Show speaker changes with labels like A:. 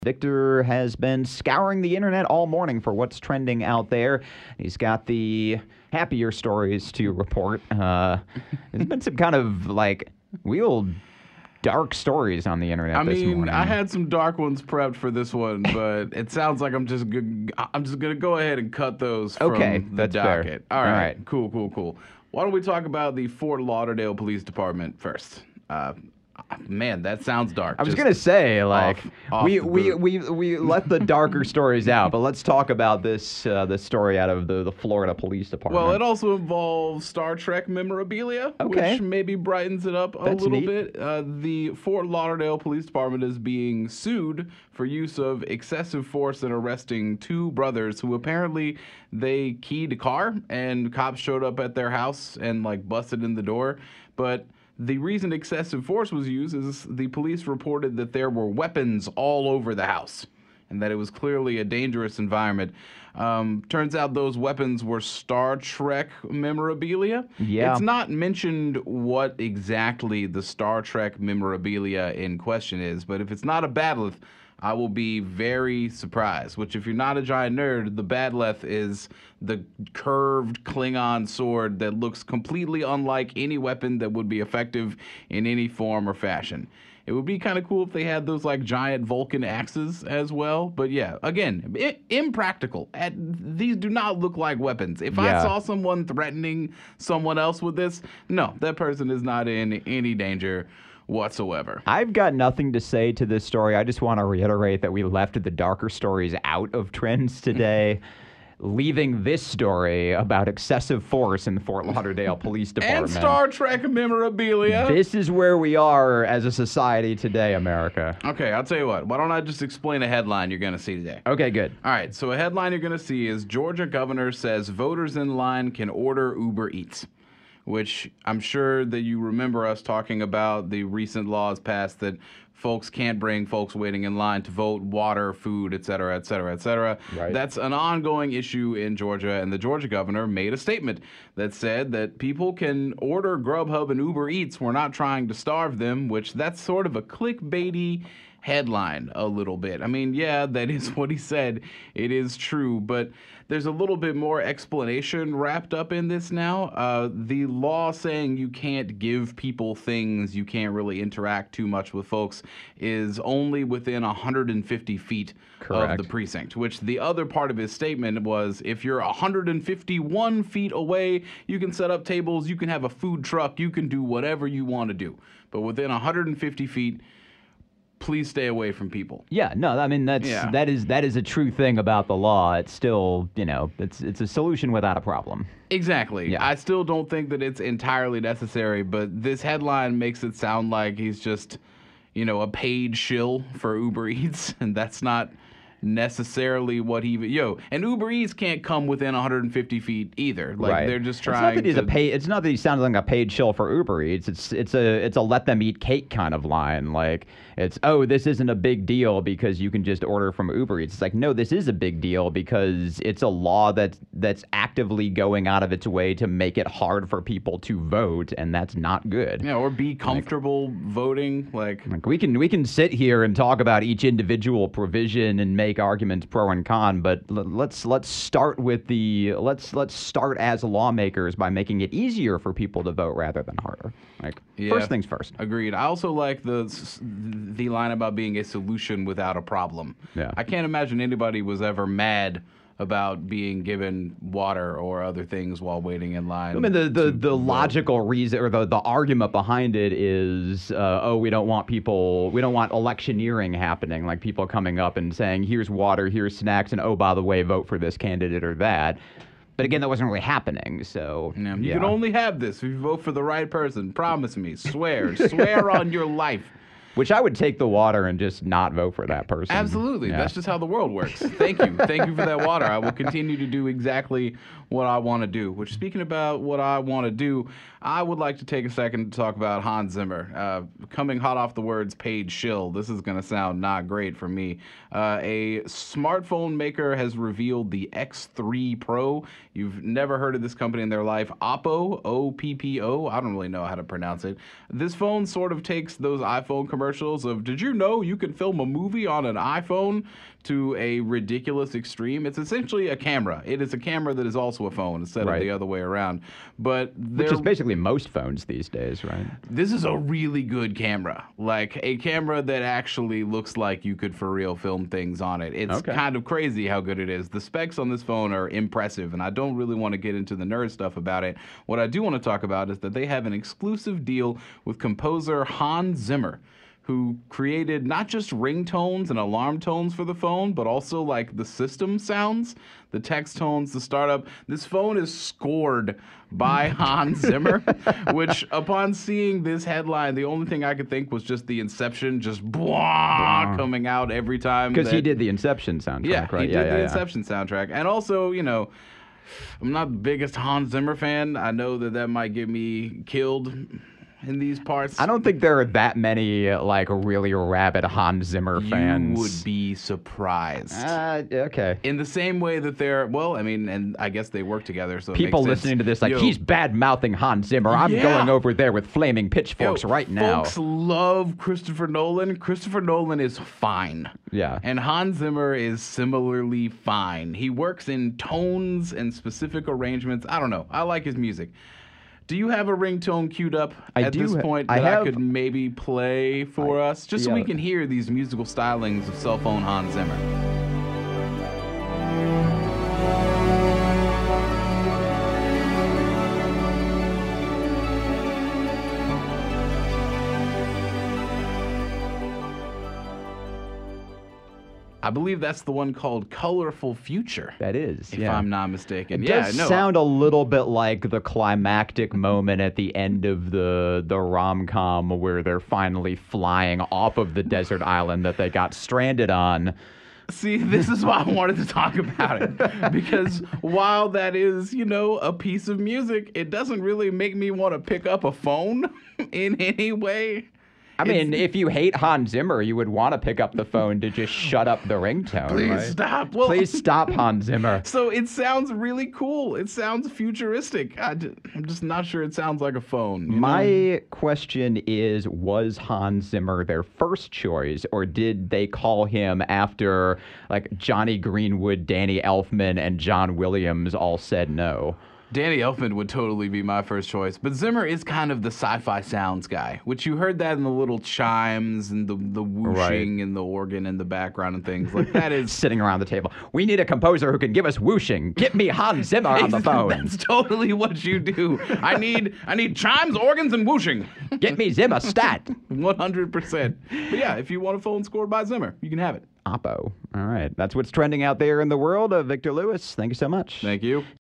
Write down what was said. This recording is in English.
A: Victor has been scouring the internet all morning for what's trending out there. He's got the happier stories to report. There's been some kind of real dark stories on the internet this morning.
B: I had some dark ones prepped for this one, but it sounds like I'm just gonna go ahead and cut those from the docket.
A: Fair.
B: All right. Cool. Why don't we talk about the Fort Lauderdale Police Department first? Man, that sounds dark.
A: I was gonna say, we let the darker stories out, but let's talk about this story out of the Florida Police Department.
B: Well, it also involves Star Trek memorabilia, which maybe brightens it up a little bit. The Fort Lauderdale Police Department is being sued for use of excessive force in arresting two brothers who apparently they keyed a car and cops showed up at their house and busted in the door, but the reason excessive force was used is the police reported that there were weapons all over the house and that it was clearly a dangerous environment. Turns out those weapons were Star Trek memorabilia.
A: Yeah.
B: It's not mentioned what exactly the Star Trek memorabilia in question is, but if it's not a bat'leth, I will be very surprised, which if you're not a giant nerd, the bat'leth is the curved Klingon sword that looks completely unlike any weapon that would be effective in any form or fashion. It would be kind of cool if they had those giant Vulcan axes as well. But yeah, again, impractical. These do not look like weapons. If I saw someone threatening someone else with this, no, that person is not in any danger whatsoever.
A: I've got nothing to say to this story. I just want to reiterate that we left the darker stories out of trends today, leaving this story about excessive force in the Fort Lauderdale Police Department.
B: And Star Trek memorabilia.
A: This is where we are as a society today, America.
B: Okay, I'll tell you what. Why don't I just explain a headline you're going to see today?
A: Okay, good.
B: All right, so a headline you're going to see is Georgia governor says voters in line can order Uber Eats, which I'm sure that you remember us talking about the recent laws passed that folks can't bring folks waiting in line to vote, water, food, et cetera, et cetera, et cetera.
A: Right.
B: That's an ongoing issue in Georgia, and the Georgia governor made a statement that said that people can order Grubhub and Uber Eats. We're not trying to starve them, which that's sort of a clickbaity headline a little bit. I mean, yeah, that is what he said. It is true, but there's a little bit more explanation wrapped up in this now. The law saying you can't give people things, you can't really interact too much with folks, is only within 150 feet of the precinct, which the other part of his statement was if you're 151 feet away, you can set up tables, you can have a food truck, you can do whatever you want to do. But within 150 feet, please stay away from people.
A: Yeah, no, I mean that is a true thing about the law. It's still, it's a solution without a problem.
B: Exactly.
A: Yeah.
B: I still don't think that it's entirely necessary, but this headline makes it sound like he's just, a paid shill for Uber Eats, and that's not necessarily what he and Uber Eats can't come within 150 feet either. They're just trying.
A: It's not that he sounds like a paid shill for Uber Eats. It's a let them eat cake kind of line. This isn't a big deal because you can just order from Uber Eats. It's like, no, this is a big deal because it's a law that's actively going out of its way to make it hard for people to vote, and that's not good.
B: Yeah, or be comfortable voting.
A: We can sit here and talk about each individual provision and make arguments pro and con, but let's start with let's start as lawmakers by making it easier for people to vote rather than harder. First things first.
B: Agreed. I also like the line about being a solution without a problem.
A: Yeah.
B: I can't imagine anybody was ever mad about being given water or other things while waiting in line.
A: I mean, the logical reason or the argument behind it is, we don't want electioneering happening, like people coming up and saying, here's water, here's snacks, and oh, by the way, vote for this candidate or that. But again, that wasn't really happening, so...
B: Yeah, you can only have this if you vote for the right person. Promise me. Swear. Swear on your life.
A: Which I would take the water and just not vote for that person.
B: Absolutely.
A: Yeah.
B: That's just how the world works. Thank you. Thank you for that water. I will continue to do exactly what I want to do. Which, speaking about what I want to do, I would like to take a second to talk about Hans Zimmer. Coming hot off the words paid shill, this is going to sound not great for me. A smartphone maker has revealed the X3 Pro. You've never heard of this company in their life. Oppo, O-P-P-O. I don't really know how to pronounce it. This phone sort of takes those iPhone commercials commercials of, did you know you can film a movie on an iPhone, to a ridiculous extreme. It's essentially a camera. It is a camera that is also a phone instead of the other way around. But
A: which is basically most phones these days, right?
B: This is a really good camera. Like a camera that actually looks like you could for real film things on it. It's kind of crazy how good it is. The specs on this phone are impressive, and I don't really want to get into the nerd stuff about it. What I do want to talk about is that they have an exclusive deal with composer Hans Zimmer, who created not just ringtones and alarm tones for the phone, but also like the system sounds, the text tones, the startup. This phone is scored by Hans Zimmer, which upon seeing this headline, the only thing I could think was just the Inception, just blah, coming out every time.
A: Because he did the Inception soundtrack, right?
B: He did the Inception soundtrack. And also, you know, I'm not the biggest Hans Zimmer fan. I know that might get me killed in these parts.
A: I don't think there are that many like really rabid Hans Zimmer fans.
B: You would be surprised.
A: Okay.
B: In the same way that they're, well, I mean, and I guess they work together, so
A: people
B: it makes
A: listening
B: sense.
A: to this like, he's bad-mouthing Hans Zimmer. I'm going over there with flaming pitchforks right now.
B: Folks love Christopher Nolan. Christopher Nolan is fine.
A: Yeah.
B: And Hans Zimmer is similarly fine. He works in tones and specific arrangements. I don't know. I like his music. Do you have a ringtone queued up at this point that I could maybe play for us? Just so we can hear these musical stylings of cell phone Hans Zimmer. I believe that's the one called Colorful Future.
A: That is,
B: if I'm not mistaken.
A: It does sound a little bit like the climactic moment at the end of the rom-com where they're finally flying off of the desert island that they got stranded on.
B: See, this is why I wanted to talk about it. Because while that is, you know, a piece of music, it doesn't really make me want to pick up a phone in any way.
A: I mean, if you hate Hans Zimmer, you would want to pick up the phone to just shut up the ringtone.
B: Please stop. Well,
A: please stop, Hans Zimmer.
B: So it sounds really cool. It sounds futuristic. I'm just not sure it sounds like a phone.
A: My question is, was Hans Zimmer their first choice, or did they call him after like Johnny Greenwood, Danny Elfman, and John Williams all said no?
B: Danny Elfman would totally be my first choice, but Zimmer is kind of the sci-fi sounds guy, which you heard that in the little chimes and the whooshing and the organ in the background and things. Like that is
A: sitting around the table. We need a composer who can give us whooshing. Get me Hans Zimmer on the phone.
B: That's totally what you do. I need chimes, organs, and whooshing.
A: Get me Zimmer stat.
B: 100%. But yeah, if you want a phone scored by Zimmer, you can have it.
A: Oppo. All right. That's what's trending out there in the world of Victor Lewis. Thank you so much.
B: Thank you.